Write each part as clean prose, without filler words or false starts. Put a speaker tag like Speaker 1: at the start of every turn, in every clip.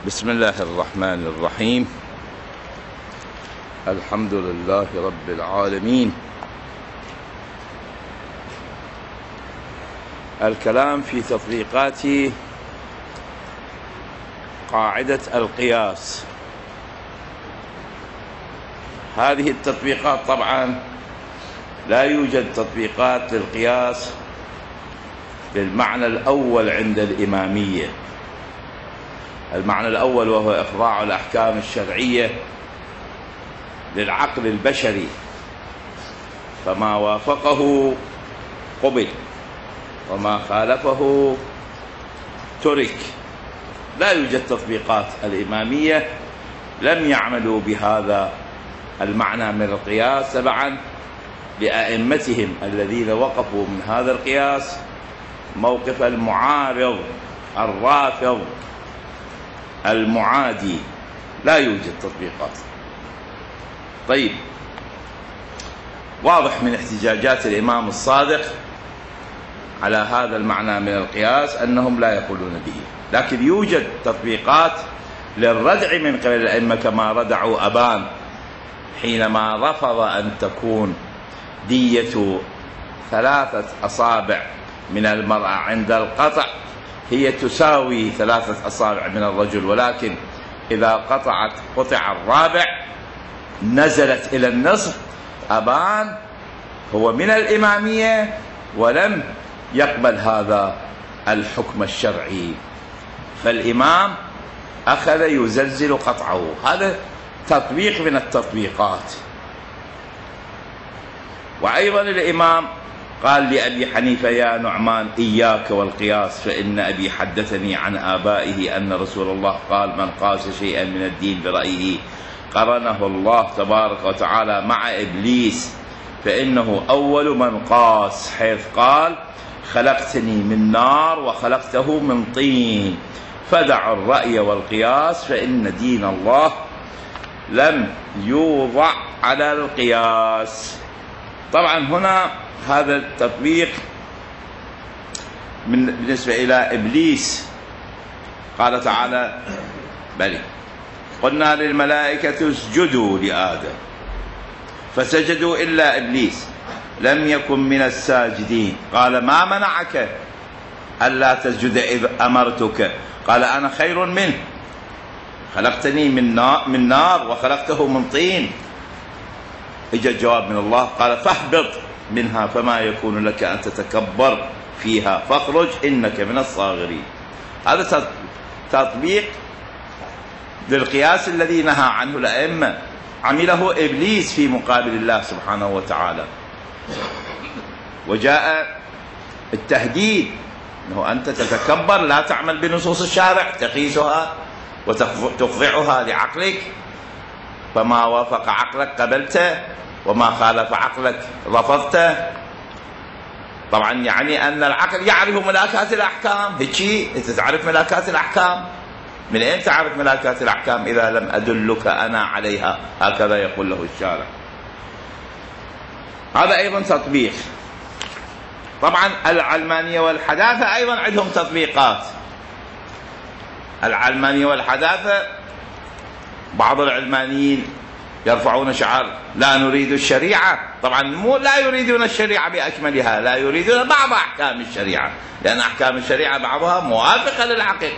Speaker 1: بسم الله الرحمن الرحيم. الحمد لله رب العالمين. الكلام في تطبيقات قاعدة القياس. هذه التطبيقات طبعا لا يوجد تطبيقات للقياس بالمعنى الأول عند الإمامية. المعنى الأول وهو إخضاع الأحكام الشرعية للعقل البشري، فما وافقه قبل وما خالفه ترك. لا يوجد تطبيقات. الإمامية لم يعملوا بهذا المعنى من القياس تبعا لأئمتهم الذين وقفوا من هذا القياس موقف المعارض الرافض المعادي. لا يوجد تطبيقات. طيب، واضح من احتجاجات الإمام الصادق على هذا المعنى من القياس أنهم لا يقولون به، لكن يوجد تطبيقات للردع من قبل الأئمة، كما ردعوا أبان حينما رفض أن تكون دية 3 أصابع من المرأة عند القطع هي تساوي 3 أصابع من الرجل، ولكن إذا قطع الرابع نزلت إلى النصف. أبان هو من الإمامية ولم يقبل هذا الحكم الشرعي، فالإمام أخذ يزلزل قطعه. هذا تطبيق من التطبيقات. وأيضا الإمام قال لأبي حنيفة: يا نعمان إياك والقياس، فإن أبي حدثني عن آبائه أن رسول الله قال: من قاس شيئا من الدين برأيه قرنه الله تبارك وتعالى مع إبليس، فإنه أول من قاس، حيث قال: خلقتني من نار وخلقته من طين، فدعوا الرأي والقياس فإن دين الله لم يوضع على القياس. طبعا هنا هذا التطبيق بالنسبة إلى إبليس. قال تعالى: بل قلنا للملائكة اسجدوا لآدم فسجدوا إلا إبليس لم يكن من الساجدين. قال: ما منعك ألا تسجد إذ أمرتك؟ قال: أنا خير منه، خلقتني من نار وخلقته من طين. اجى الجواب من الله قال: فاهبط منها فما يكون لك أن تتكبر فيها فاخرج إنك من الصاغرين. هذا تطبيق للقياس الذي نهى عنه الأئمة، عمله إبليس في مقابل الله سبحانه وتعالى. وجاء التهديد أنه أنت تتكبر، لا تعمل بنصوص الشارع، تقيسها وتخضعها لعقلك، فما وافق عقلك قبلته وما خالف عقلك رفضته. طبعا يعني أن العقل يعرف ملاكات الأحكام. هيك أنت تعرف ملاكات الأحكام؟ من أين تعرف ملاكات الأحكام إذا لم أدلك أنا عليها؟ هكذا يقول له الشارع. هذا أيضا تطبيق. طبعا العلمانية والحداثة أيضا عندهم تطبيقات. العلمانية والحداثة بعض العلمانيين يرفعون شعار لا نريد الشريعة. طبعا لا يريدون الشريعة بأكملها، لا يريدون بعض أحكام الشريعة، لأن أحكام الشريعة بعضها موافقة للعقل،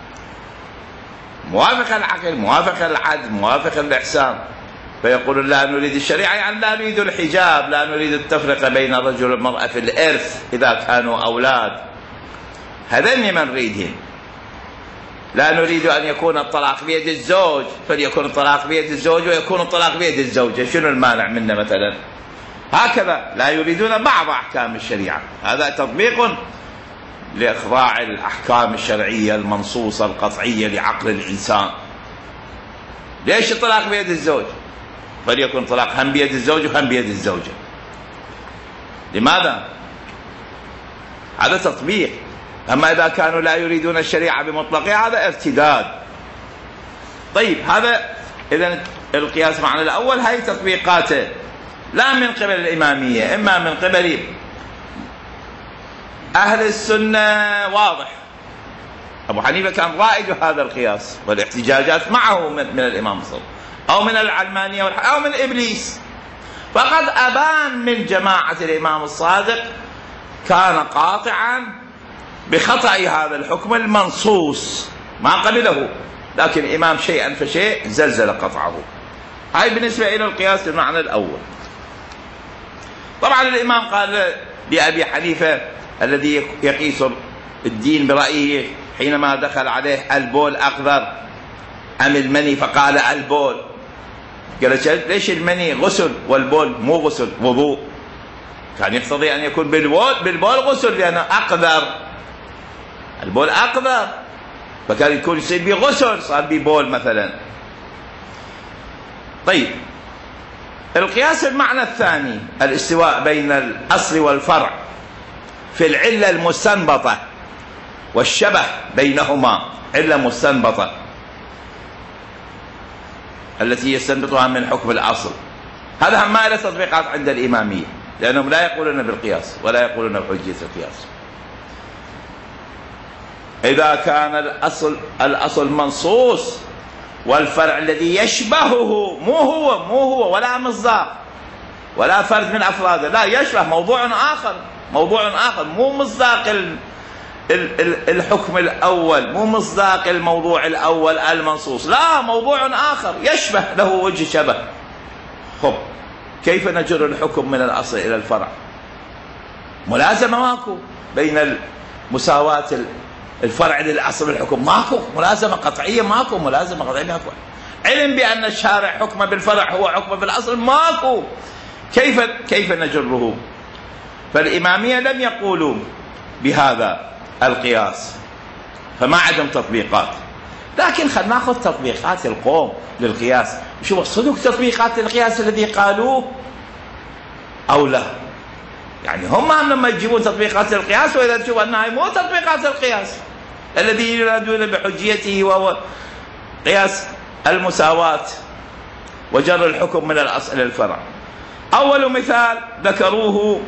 Speaker 1: موافقة للعقل، موافقة للعدل، موافقة للإحسان. فيقولون لا نريد الشريعة يعني لا نريد الحجاب، لا نريد التفرقة بين الرجل والمرأة في الإرث إذا كانوا أولاد. هذين من نريدهم. لا نريد أن يكون الطلاق بيد الزوج، فليكون الطلاق بيد الزوج ويكون الطلاق بيد الزوجة. شنو المانع منه مثلا؟ هكذا لا يريدون بعض أحكام الشريعة. هذا تطبيق لإخضاع الأحكام الشرعية المنصوصة القطعية لعقل الإنسان. ليش الطلاق بيد الزوج؟ فليكن الطلاق هم بيد الزوج وهم بيد الزوجة. لماذا؟ هذا تطبيق. أما إذا كانوا لا يريدون الشريعة بمطلقها هذا ارتداد. طيب، هذا إذن القياس معنى الأول. هاي تطبيقاته لا من قبل الإمامية، إما من قبل أهل السنة. واضح أبو حنيفة كان رائد هذا القياس والاحتجاجات معه من الإمام الصادق أو من العلمانية أو من إبليس. فقد أبان من جماعة الإمام الصادق كان قاطعا بخطأ هذا الحكم المنصوص، ما قبله، لكن الإمام شيئا فشيء زلزل قطعه. هاي بالنسبة إلى القياس المعنى الأول. طبعا الإمام قال لأبي حنيفة الذي يقيس الدين برأيه حينما دخل عليه البول أقذر أم المني، فقال البول. قال ليش المني غسل والبول مو غسل وضوء؟ كان يقتضي أن يكون بالبول غسل لأنه أقذر، البول أقذر، فكان يكون يصير بغسل صار ببول مثلا. طيب القياس المعنى الثاني الاستواء بين الأصل والفرع في العلة المستنبطة والشبه بينهما، علة مستنبطة التي يستنبطها من حكم الأصل. هذا هم ما له تطبيقات عند الإمامية، لأنهم لا يقولون بالقياس ولا يقولون بحجية القياس. إذا كان الأصل منصوص والفرع الذي يشبهه مو هو ولا مصداق ولا فرد من أفراده، لا يشبه موضوع آخر مو مصداق الحكم الأول، مو مصداق الموضوع الأول المنصوص، لا موضوع آخر يشبه له وجه شبه. خب كيف نجر الحكم من الأصل إلى الفرع؟ ملازمة ماكو بين مساواة الفرع للأصل الحكم، ماكو ملازمة قطعية، ماكو علم بأن الشارع حكم بالفرع هو حكم بالأصل، ماكو. كيف نجره؟ فالإمامية لم يقولوا بهذا القياس، فما عندهم تطبيقات. لكن خلينا ناخذ تطبيقات القوم للقياس، شوف صدق تطبيقات القياس الذي قالوه أو لا. يعني هم لما يجيبون تطبيقات القياس وإذا تشوف أنها مو تطبيقات القياس الذي يرادون بحجيته، وهو قياس المساواة وجر الحكم من الأصل إلى الفرع. أول مثال ذكروه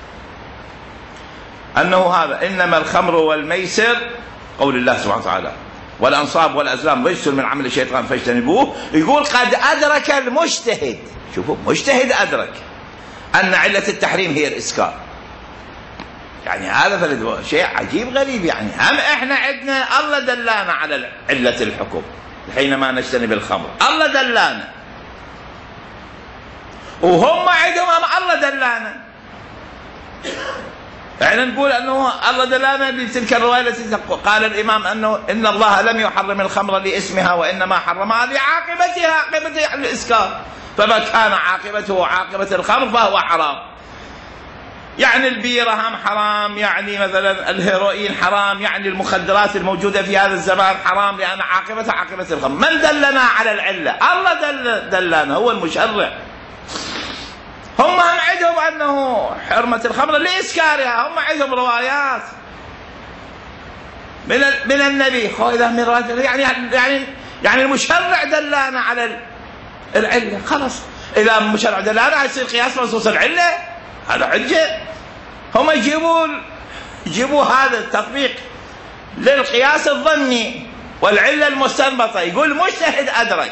Speaker 1: أنه هذا إنما الخمر والميسر، قول الله سبحانه وتعالى والأنصاب والأزلام رجس من عمل الشيطان فاجتنبوه. يقول قد أدرك المجتهد، شوفوا مجتهد أدرك أن علة التحريم هي الإسكار. يعني هذا شيء عجيب غريب. يعني هم إحنا عندنا الله دلانا على علة الحكم حينما نجتنب الخمر، الله دلانا، وهم عندهم الله دلانا. احنا نقول انه الله دلانا بتلك الروايه التي قال الامام انه ان الله لم يحرم الخمر لاسمها وانما حرمها لعاقبتها، عاقبه الاسكار، فما كان عاقبته عاقبه الخمر فهو حرام. يعني البيره هم حرام، يعني مثلا الهيروين حرام، يعني المخدرات الموجوده في هذا الزمان حرام لان عاقبتها عاقبه الخمر. من دلنا على العله؟ الله دلنا، هو المشرع. هم عندهم أنه حرمة الخمر لإسكارها، هم عندهم روايات من النبي، إذا من يعني المشرع دلانا على العلة، خلاص. إذا المشرع دلانا يصير قياس منصوص العلة، هذا حجة. هم يجيبوا هذا التطبيق للقياس الظني والعلة المستنبطة. يقول مجتهد أدرك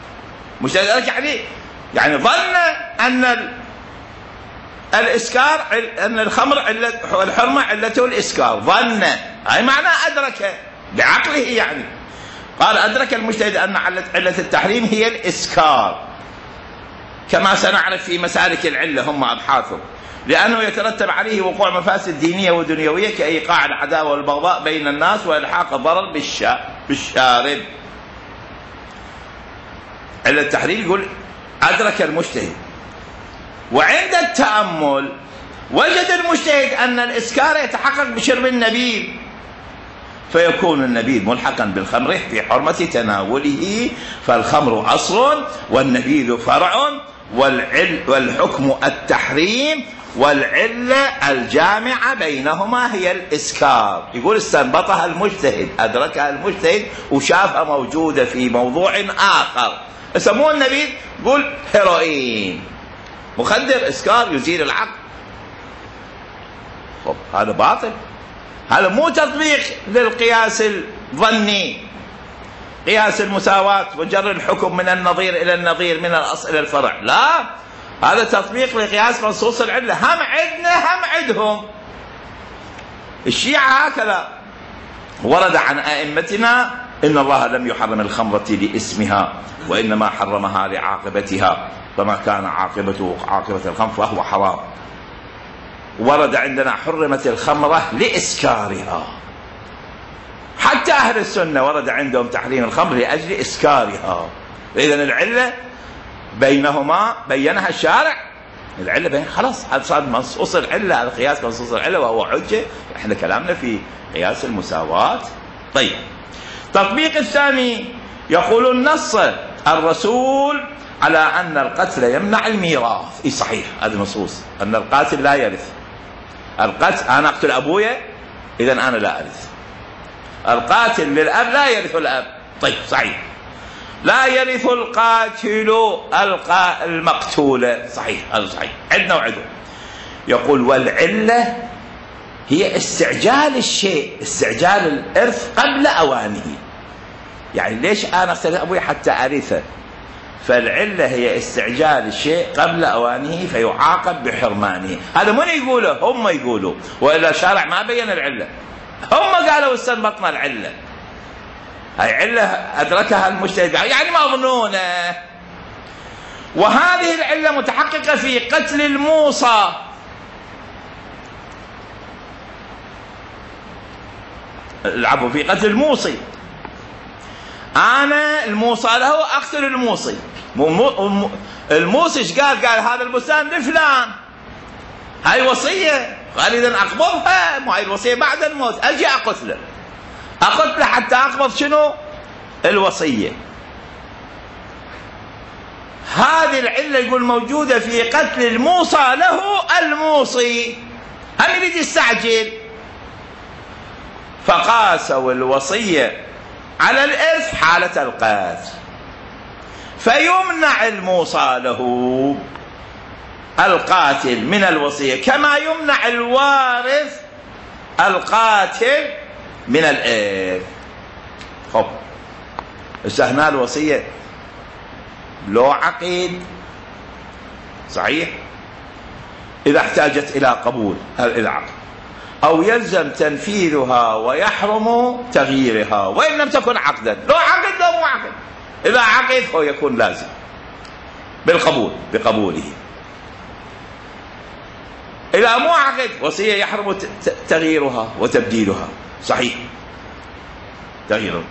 Speaker 1: يعني ظن أن الإسكار، أن الخمر الحرمة علته الإسكار، ظن، هاي معنى أدرك بعقله. يعني قال أدرك المجتهد أن علة التحريم هي الإسكار، كما سنعرف في مسالك العلة هم أبحاثهم، لأنه يترتب عليه وقوع مفاسد دينية ودنيوية كإيقاع العداوة والبغضاء بين الناس وإلحاق الضرر بالشارب. علة التحريم يقول أدرك المجتهد. وعند التأمل وجد المجتهد أن الإسكار يتحقق بشرب النبيذ، فيكون النبيذ ملحقا بالخمر في حرمة تناوله، فالخمر أصل والنبيذ فرع، والحكم التحريم، والعلة الجامعة بينهما هي الإسكار. يقول استنبطها المجتهد، أدركها المجتهد وشافها موجودة في موضوع آخر يسموه النبيذ، يقول هيروين، مخدر، إسكار، يزيل العقل. هذا باطل، هذا مو تطبيق للقياس ظني، قياس المساواة وجر الحكم من النظير إلى النظير، من الأصل إلى الفرع. لا، هذا تطبيق لقياس منصوص العلة. هم عندنا هم عندهم. الشيعة هكذا. ورد عن أئمتنا إن الله لم يحرم الخمرة لاسمها وإنما حرمها لعاقبتها، فما كان عاقبة الخمر فهو حرام. ورد عندنا حرمت الخمرة لإسكارها. حتى أهل السنة ورد عندهم تحريم الخمر لأجل إسكارها. إذن العلة بينهما بينها الشارع. العلة بين خلاص، هذا صار منصوص العلة، هذا قياس منصوص العلة وهو حجة. احنا كلامنا في قياس المساواة. طيب، التطبيق الثاني يقول النص الرسول على أن القتل يمنع الميراث. إيه صحيح، هذا نصوص أن القاتل لا يرث. القتل، أنا أقتل أبويا إذن أنا لا أرث. القاتل للأب لا يرث الأب. طيب صحيح. لا يرث القاتل المقتول. صحيح، هذا صحيح، عندنا وعندهم. يقول والعلة هي استعجال الشيء، استعجال الإرث قبل أوانه. يعني ليش أنا أقتل أبوي حتى أرثه؟ فالعلة هي استعجال الشيء قبل أوانه فيعاقب بحرمانه. هذا من يقوله؟ هم يقولوا، وإلا الشارع ما بين العلة. هم قالوا استنبطنا العلة. هاي علة أدركها المجتهد يعني مظنونة. وهذه العلة متحققة في قتل الموصى. العفو، في قتل الموصي. أنا الموصى له أقتل الموصي. الموصي ايش قال؟ قال هذا البستان لفلان، هاي وصية، قال إذا أقبضها، مو هاي الوصية بعد الموت، أجي أقتله حتى أقبض شنو؟ الوصية. هذه العلة يقول موجودة في قتل الموصى له الموصي. هم يريد يستعجل، فقاسوا الوصية على الإرث حالة القتل، فيمنع الموصى له القاتل من الوصية كما يمنع الوارث القاتل من الإرث. خب هنا الوصية لو عقيد صحيح إذا احتاجت إلى قبول العقد، أو يلزم تنفيذها ويحرم تغييرها وإن لم تكن عقدا. لو عقد لو مو عقد، إذا عقد هو يكون لازم بقبوله. إذا مو عقد وصية يحرم تغييرها وتبديلها. صحيح، تغييرها.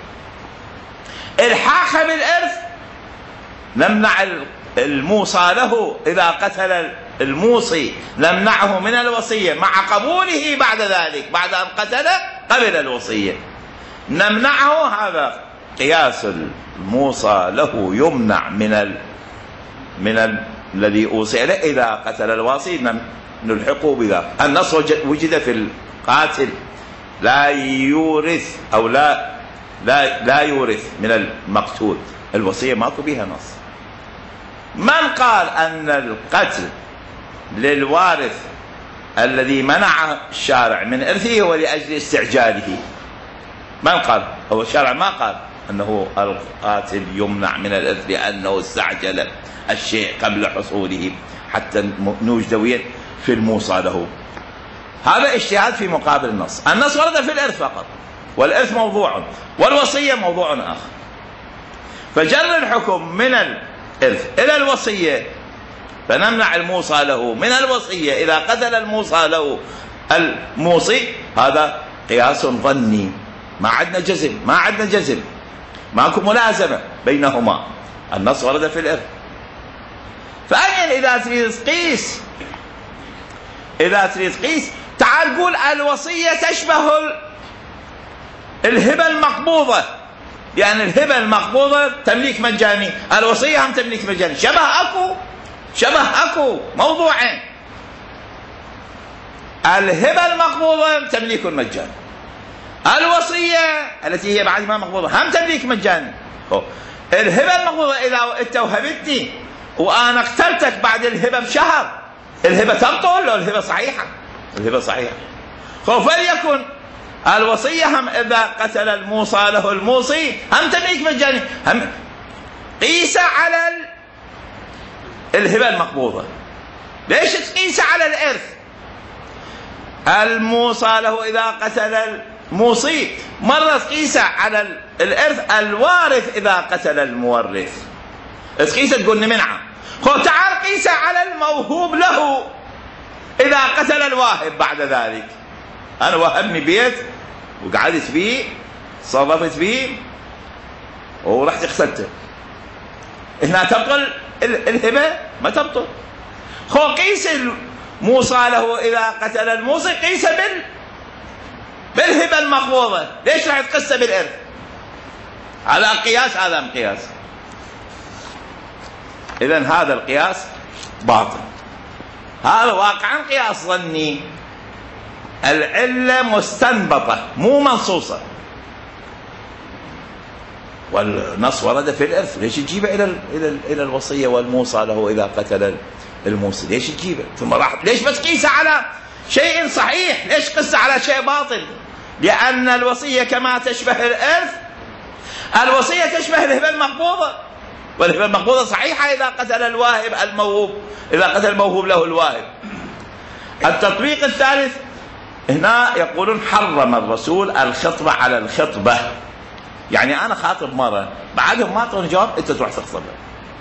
Speaker 1: الحاق بالإرث نمنع الموصى له إذا قتل الموصي، نمنعه من الوصية مع قبوله بعد ذلك، بعد أن قتل قبل الوصية نمنعه. هذا قياس الموصى له يمنع من الذي أوصي له إذا قتل الواصي، نلحقه بذلك. النص وجد في القاتل لا يورث أو لا يورث من المقتول، الوصية ماكو بها نص. من قال أن القتل للوارث الذي منع الشارع من إرثه هو لأجل استعجاله؟ من قال؟ هو الشارع ما قال أنه القاتل يمنع من الإرث لأنه استعجل الشيء قبل حصوله حتى نوجد في الموصى له. هذا اجتهاد في مقابل النص. النص ورد في الإرث فقط، والإرث موضوع والوصية موضوع آخر. فجر الحكم من الإرث إلى الوصية، فنمنع الموصى له من الوصية إذا قتل الموصى له الموصي. هذا قياس ظني، ما عندنا جزم، ماكو ملازمة بينهما. النص ورد في الإرث. فأين إذا تريد قيس تعال قول الوصية تشبه الهبة المقبوضة، يعني الهبة المقبوضة تمليك مجاني، الوصية هم تمليك مجاني. شبه أكو موضوعين. الهبة المقبوضة تمليك مجاني، الوصية التي هي بعد ما مقبوضة هم تمليك مجاني. الهبة المقبوضة إذا أنت وهبتني وأنا اقتلتك بعد الهبة بشهر، الهبة تبطل ولا الهبة صحيحة؟ الهبة صحيحة. فليكن الوصية هم إذا قتل الموصى له الموصي هم تمليك مجاني، هم قيس على الهبة المقبوضة. ليش تقيس على الإرث؟ الموصى له إذا قتل الموصي، مرة تقيس على الإرث الوارث إذا قتل المورث، تقيس تقول منعه. تعال قيس على الموهوب له إذا قتل الواهب بعد ذلك. أنا وهبني بيت وقعدت فيه صرفت فيه ورحت اغسلته، هنا تبطل الهبة؟ ما تبطل. قيس الموصى له إذا قتل الموصي، قيس بالهبة المقبوضة. ليش راح تقيس بالإرث؟ هذا قياس، هذا مقياس. إذن هذا القياس باطل، هذا واقعا قياس ظني، العلة مستنبطة مو منصوصة، والنص ورد في الإرث، ليش تجيبه إلى الوصية والموصى له إذا قتل الموصي؟ ليش تجيبه؟ ثم راح ليش بس قيسه على شيء صحيح؟ ليش قيسه على شيء باطل؟ لأن الوصية كما تشبه الإرث، الوصية تشبه الهبة المقبوضة، والهبة المقبوضة صحيحة إذا قتل الواهب الموهوب، إذا قتل الموهوب له الواهب. التطبيق الثالث هنا يقولون حرم الرسول الخطبة على الخطبة، يعني أنا خاطب مرة بعدهم ما أعطوني جواب أنت تروح تخطبها.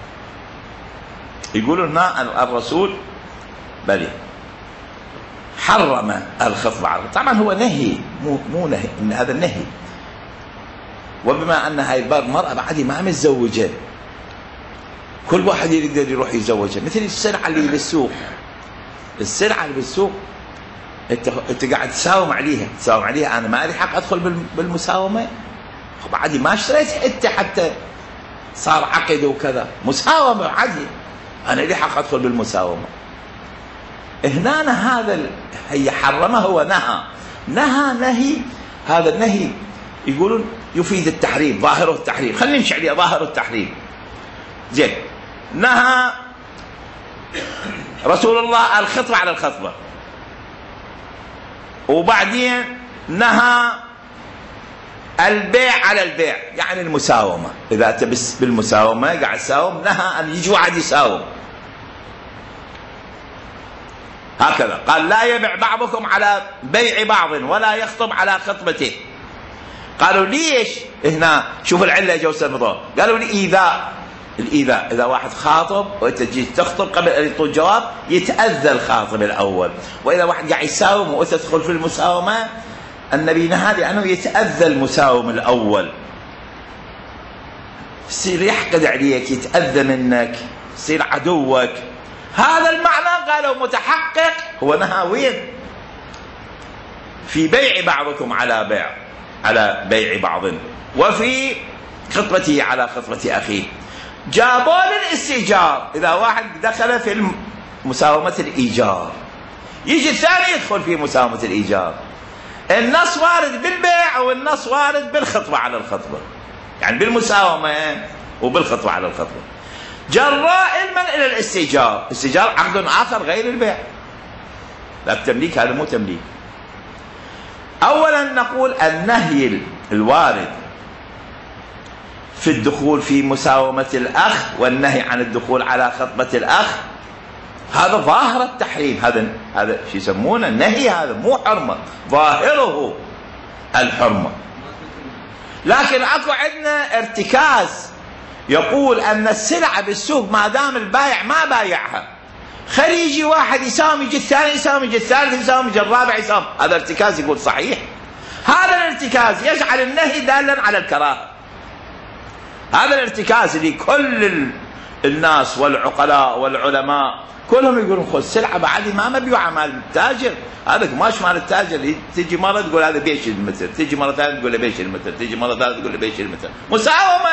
Speaker 1: يقولون هنا الرسول بلي حرم الخطبة على، طبعا هو نهي مو نهي، إن هذا النهي. وبما أن هاي المرأة بعد ما متزوجة، كل واحد يقدر يروح يتزوجها، مثل السلعة اللي بالسوق، السلعة اللي بالسوق انت قاعد تساوم عليها، انا ما لي حق ادخل بالمساومه، بعدي ما اشتريت حتى صار عقد وكذا، مساومه عادي، انا لي حق ادخل بالمساومه. هنا هذا هي حرمه، هو نهي، هذا النهي يقولون يفيد التحريم، ظاهره التحريم، خلينا نمشي عليه ظاهر التحريم. زين، نهى رسول الله الخطبة على الخطبة، وبعدين نهى البيع على البيع، يعني المساومة، إذا أنت بالمساومة قاعد تساوم، نهى أن يجي واحد يساوم هكذا، قال لا يبيع بعضكم على بيع بعض ولا يخطب على خطبته. قالوا ليش هنا؟ شوف العلة جوز الموضوع، قالوا الإيذاء، إذا واحد خاطب وأنت تجي تخطب قبل أن يطول جواب يتأذى الخاطب الأول، وإذا واحد قاعد يساوم وأنت تدخل في المساومة النبي نهى لأنه يتأذى المساوم الأول، يصير يحقد عليك، يتأذى منك، يصير عدوك. هذا المعنى قالوا متحقق، هو نهى وين؟ في بيع بعضكم على بيع بعض، وفي خطبته على خطبة أخيه. جابوا للاستئجار، إذا واحد دخل في مساومة الإيجار يجي الثاني يدخل في مساومة الإيجار، النص وارد بالبيع والنص وارد بالخطبة على الخطبة، يعني بالمساومة وبالخطبة على الخطبة. جراء المنع إلى الاستئجار، الاستئجار عقد آخر غير البيع، لا التمليك، هذا مو تمليك. أولا نقول النهي الوارد في الدخول في مساومة الأخ والنهي عن الدخول على خطبة الأخ، هذا ظاهر التحريم، هذا شو يسمونه النهي، هذا مو حرمة، ظاهره الحرمة. لكن اكو عندنا ارتكاز، يقول ان السلعة بالسوق ما دام البايع ما بايعها، خلي يجي واحد يساوم، يجي الثاني يساوم، يجي الثالث يساوم، يجي الرابع يساوم، هذا ارتكاز. يقول صحيح، هذا الارتكاز يجعل النهي دالا على الكراهة. هذا الارتكاز اللي كل الناس والعقلاء والعلماء كلهم يقولون خذ سلعة بعد ما مبيوعة مال التاجر، هذا قماش مال التاجر، تجي مرة تقول هذا بيش المتر، تجي مرة ثانية تقول له بيش المتر، تجي مرة ثالثة تقول له بيش المتر، مساومة.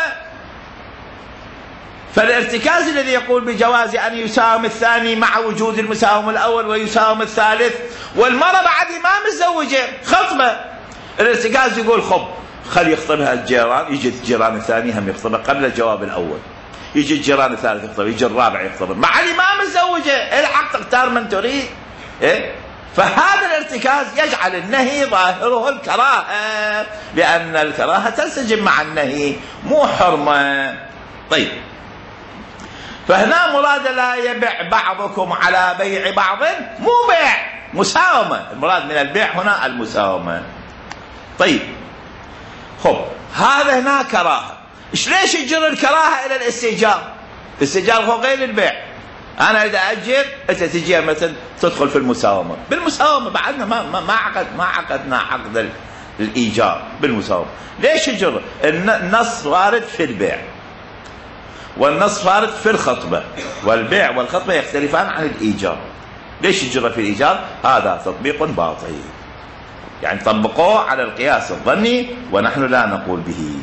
Speaker 1: فالارتكاز الذي يقول بجواز أن يساوم الثاني مع وجود المساوم الأول ويساوم الثالث، والمرة بعد ما متزوجة خطبة، الارتكاز يقول خل يخطبها الجيران، يجي الجيران الثاني هم يخطبها قبل الجواب الأول، يجي الجيران الثالث يخطبها، يجي الرابع يخطبها، بعد ما متزوجة، الحق تختار من تريد. إيه؟ فهذا الارتكاز يجعل النهي ظاهره الكراهة، لأن الكراهة تنسجم مع النهي مو حرمة. طيب، فهنا مراد لا يبيع بعضكم على بيع بعض، مو بيع، مساومة. المراد من البيع هنا المساومة. طيب، خب هذا هنا كراهة. ليش يجر الكراهة إلى الاستئجار؟ الاستئجار هو غير البيع. أنا إذا أجر أنت تجي مثلا تدخل في المساومة. بالمساومة بعدنا ما عقدنا عقد الإيجار بالمساومة. ليش يجر؟ النص وارد في البيع، والنص وارد في الخطبة، والبيع والخطبة يختلفان عن الإيجار. ليش يجر في الإيجار؟ هذا تطبيق باطل، يعني طبقوه على القياس الظني ونحن لا نقول به.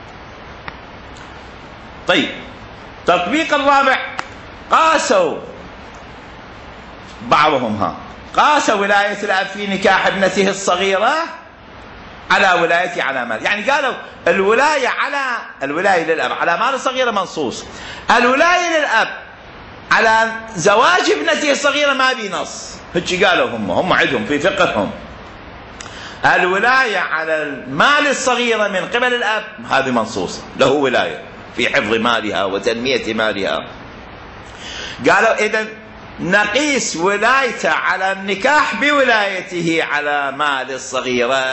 Speaker 1: طيب، تطبيق الرابع، قاسوا بعضهم قاسوا ولاية الأب في نكاح ابنته الصغيرة على ولايته على مال. يعني قالوا الولاية للأب على مال الصغيرة منصوص، الولاية للأب على زواج ابنته الصغيرة ما بي نص. هيك قالوا هم عندهم في فقههم الولاية على المال الصغيرة من قبل الأب هذه منصوصة، له ولاية في حفظ مالها وتنمية مالها. قالوا إذن نقيس ولايته على النكاح بولايته على مال الصغيرة،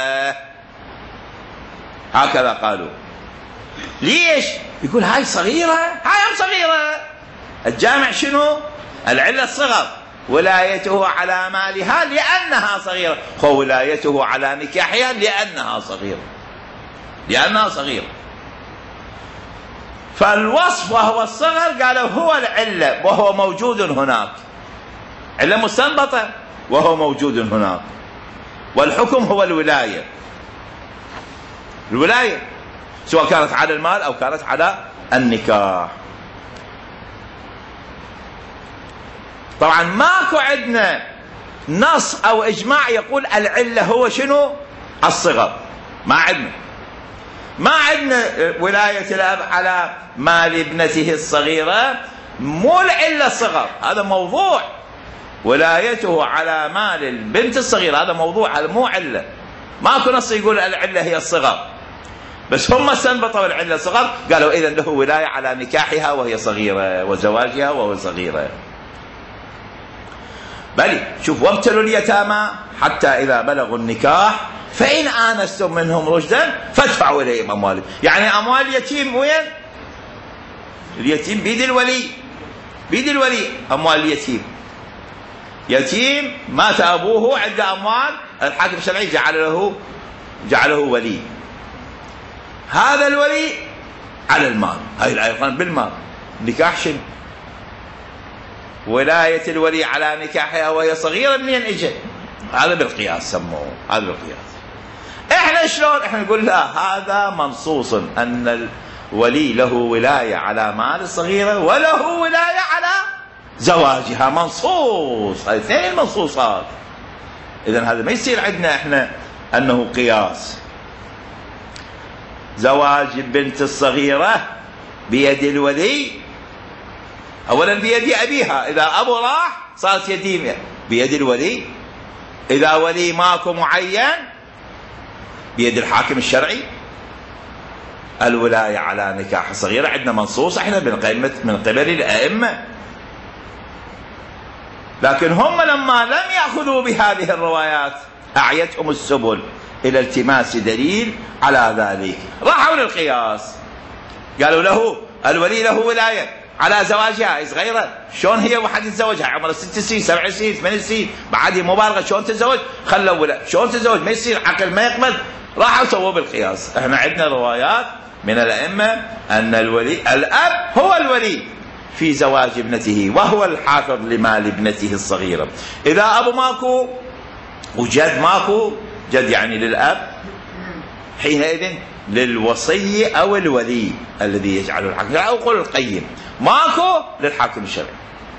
Speaker 1: هكذا قالوا. ليش؟ يقول هاي صغيرة، هاي صغيرة. الجامع شنو؟ العلة الصغر، ولايته على مالها لأنها صغيرة، وولايته على نكاحها لأنها صغيرة. فالوصف وهو الصغر قالوا هو العلة وهو موجود هناك، علة مستنبطة وهو موجود هناك، والحكم هو الولاية سواء كانت على المال أو كانت على النكاح. طبعا ماكو عندنا نص أو إجماع يقول العلة هو شنو؟ الصغر. ما عندنا ولاية الأب على مال ابنته الصغيرة، مو العلة الصغر، هذا موضوع. ولايته على مال البنت الصغيرة هذا موضوع، هذا مو علة. ماكو نص يقول العلة هي الصغر، بس هم استنبطوا العلة الصغر، قالوا إذن له ولاية على نكاحها وهي صغيرة وزواجها وهو صغيرة. بل شوف، وابتلوا اليتامى حتى إذا بلغوا النكاح فإن آنستم منهم رشدا فادفعوا إليهم أموالهم. يعني أموال اليتيم وين؟ اليتيم بيد الولي. أموال اليتيم، يتيم مات أبوه عنده أموال، الحاكم الشرعي جعله ولي. هذا الولي على المال، هاي الآية بالمال. نكاح شنو؟ ولاية الولي على نكاحها وهي صغيرة منين اجى؟ هذا بالقياس سموه، هذا بالقياس. احنا شلون؟ احنا نقول لا، هذا منصوص ان الولي له ولاية على مال الصغيرة وله ولاية على زواجها، منصوص، هذه اثنين منصوصات. اذا هذا ما يصير عندنا احنا انه قياس. زواج البنت الصغيرة بيد الولي، اولا بيد ابيها، اذا ابو راح صارت يتيمة بيد الولي، اذا ولي ماكو معين بيد الحاكم الشرعي. الولاية على نكاح الصغيرة عندنا منصوص احنا من قبل الائمة، لكن هم لما لم ياخذوا بهذه الروايات اعيتهم السبل الى التماس دليل على ذلك، راحوا للقياس. قالوا له الولي له ولاية على زواجها صغيرة، شلون هي واحد يتزوجها عمرها 6 سنين 7 سنين 8 سنين بعد مبالغة، شلون تتزوج؟ خلوا ولا شلون تتزوج؟ ما يصير، عقل ما يقبل. راحوا سووا بالقياس. احنا عندنا روايات من الائمة ان الاب هو الولي في زواج ابنته وهو الحافظ لمال ابنته الصغيرة. اذا ابو ماكو وجد ماكو، جد يعني للاب، حينئذ للوصي او الولي الذي يجعله الحاكم او قول القيم، ماكو للحاكم الشرعي،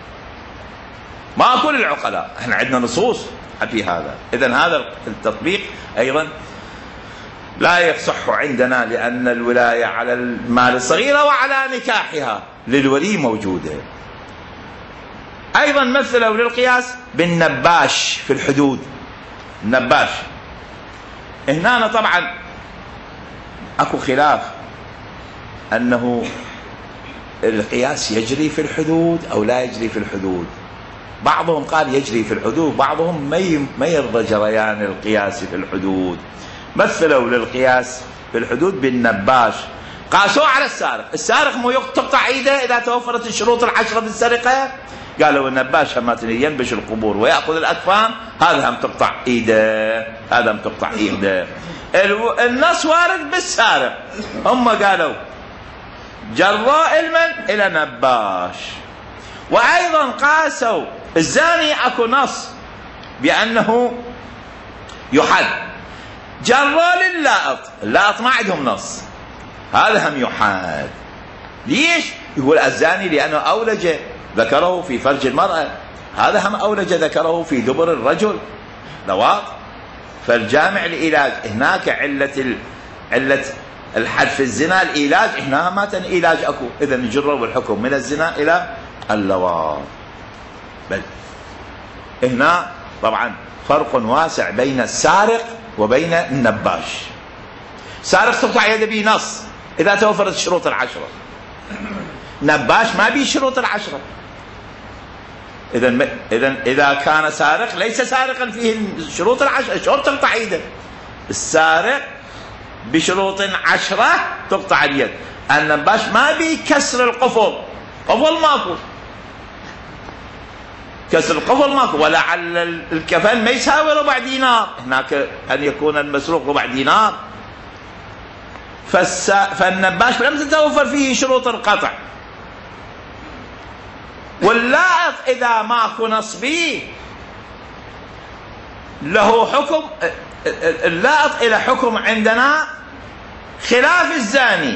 Speaker 1: ماكو للعقلاء. احنا عندنا نصوص في هذا. اذا هذا التطبيق ايضا لا يصح عندنا، لان الولاية على المال الصغيرة وعلى نكاحها للولي موجودة. أيضا مثلوا للقياس بالنباش في الحدود. النباش هنا طبعا أكو خلاف أنه القياس يجري في الحدود أو لا يجري في الحدود. بعضهم قال يجري في الحدود، بعضهم ما يرضى جريان القياس في الحدود. مثلوا للقياس في الحدود بالنباش، قاسوا على السارق. السارق مو تقطع ايده اذا توفرت الشروط العشره في السرقه؟ قالوا النباش هماتني ينبش القبور وياخذ الاكفان، هذا هم تقطع ايده، هذا هم تقطع ايده. النص وارد بالسارق، هم قالوا جروا علما الى نباش. وايضا قاسوا الزاني، اكو نص بانه يحد، جروا لللائط. اللائط ما عندهم نص، هذا هم يحاد. ليش؟ يقول الزاني لانه اولج ذكره في فرج المراه، هذا هم اولج ذكره في دبر الرجل، لواط. فالجامع العلاج هناك علة الحد في الزنا العلاج، هنا ما علاج اكو، اذا نجروا الحكم من الزنا الى اللواط. بل هنا طبعا فرق واسع بين السارق وبين النباش. سارق تقطع يده بنص اذا توفرت الشروط العشره، نباش ما بيه شروط العشره. اذا كان سارق ليس سارقا فيه الشروط العشره، شلون تقطع يده؟ السارق بشروط 10 تقطع اليد. النباش ما بيه كسر القفل، قفل ماكو، كسر القفل ماكو، ولعل الكفن ما يساوي ربع دينار، هناك ان يكون المسروق ربع دينار. فالنباش لم تتوفر فيه شروط القطع. واللائط اذا ماكو نصبي له حكم، اللائط الى حكم عندنا خلاف الزاني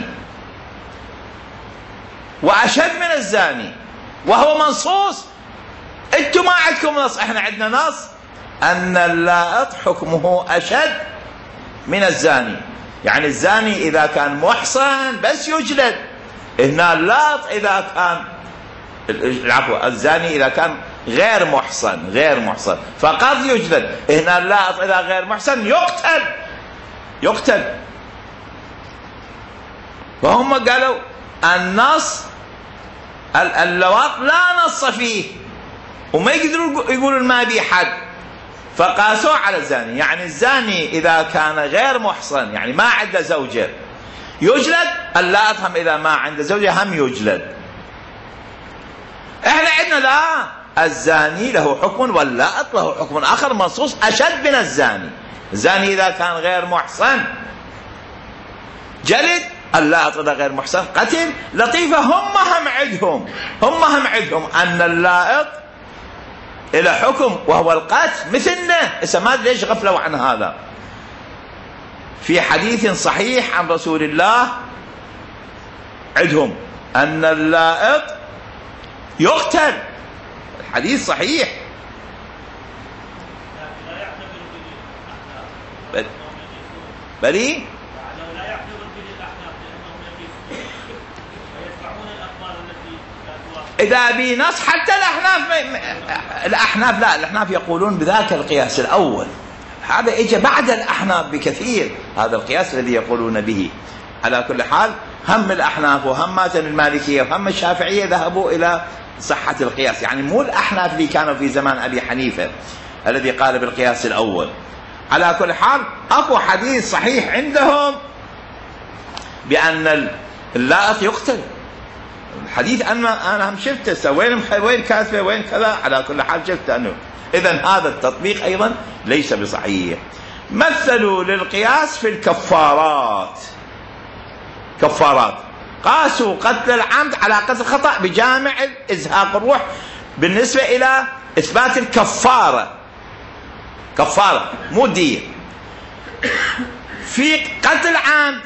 Speaker 1: واشد من الزاني، وهو منصوص. انتم ما عندكم نص، احنا عندنا نص ان اللائط حكمه اشد من الزاني. يعني الزاني اذا كان محصن بس يجلد، هنا اللائط اذا كان العفو الزاني اذا كان غير محصن فقط يجلد، هنا اللائط اذا غير محصن يقتل. فهم قالوا النص اللواط لا نص فيه، وما يقدروا يقولوا ما بي حد، فقاسوا على الزاني. يعني الزاني اذا كان غير محصن، يعني ما عنده زوجه، يجلد. اللائط هم اذا ما عنده زوجه هم يجلد. احنا عندنا لا، الزاني له حكم واللائط له حكم اخر منصوص اشد من الزاني. الزاني اذا كان غير محصن جلد، اللائط اذا غير محصن قتل. لطيفه، هم عندهم ان اللائط إلى حكم وهو القتل مثلنا. إذا ما أدري ليش غفلوا عن هذا. في حديث صحيح عن رسول الله عندهم أن اللائط يقتل، الحديث صحيح. بلي إذا بنص حتى الأحناف لا، الأحناف يقولون بذاك القياس الأول، هذا إجا بعد الأحناف بكثير، هذا القياس الذي يقولون به. على كل حال هم الأحناف وهم المالكية وهم الشافعية ذهبوا إلى صحة القياس، يعني مو الأحناف اللي كانوا في زمان أبي حنيفة الذي قال بالقياس الأول. على كل حال أكو حديث صحيح عندهم بأن اللائط يقتل. الحديث أنا هم شفته، وين كاتبه وين كذا، على كل حال شفته أنه. إذن هذا التطبيق أيضا ليس بصحيح. مثلوا للقياس في الكفارات. قاسوا قتل العمد على قتل الخطأ بجامع إزهاق الروح بالنسبة إلى إثبات الكفارة. كفارة مو دية. في قتل عمد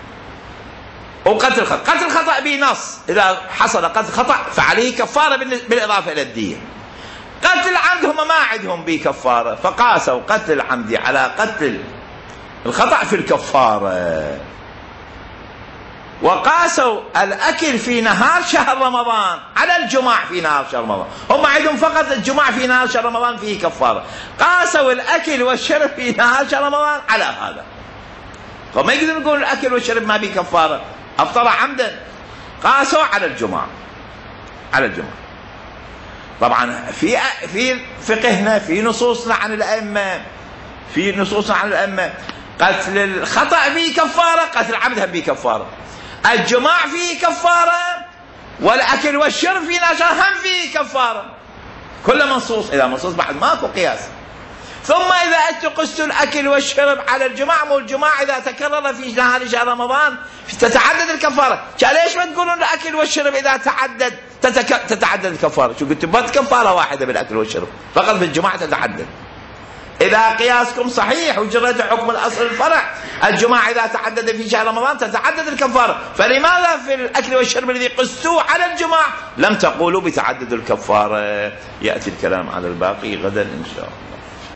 Speaker 1: وقتل الخطأ، قتل الخطأ بنص، إذا حصل قتل خطأ فعليه كفارة بالإضافة إلى الدية. قتل العمد هم ما عندهم به كفارة، فقاسوا قتل العمد على قتل الخطأ في الكفارة. وقاسوا الأكل في نهار شهر رمضان على الجماع في نهار شهر رمضان. هم عندهم فقط الجماع في نهار شهر رمضان فيه كفارة، قاسوا الأكل والشرب في نهار شهر رمضان على هذا. فما يقدرون يقولون الأكل والشرب ما فيه كفارة، أفطر عمدا. قاسوا على الجماع، على الجماع. طبعا في فقهنا في نصوصنا عن الأئمة، في نصوصنا عن الأئمة قتل الخطأ فيه كفارة، قتل العمد هم فيه كفارة، الجماع فيه كفارة، والأكل والشرب في نشر هم فيه كفارة. كل منصوص، إذا منصوص بعد ماكو قياس. ثم إذا أنتم قستوا الأكل والشرب على الجماع، مو الجماع إذا تكرر في نهار شهر رمضان تتعدد الكفارة. ليش ما تقولون الأكل والشرب إذا تعدد تتعدد الكفارة؟ شو قلتوا؟ بس كفارة واحدة بالأكل والشرب، فقط في الجماع تتعدد. إذا قياسكم صحيح وجريتوا حكم الأصل الفرع، الجماع إذا تعدد في شهر رمضان تتعدد الكفارة، فلماذا في الأكل والشرب الذي قستوه على الجماع لم تقولوا بتعدد الكفارة؟ يأتي الكلام على الباقي غدا إن شاء الله.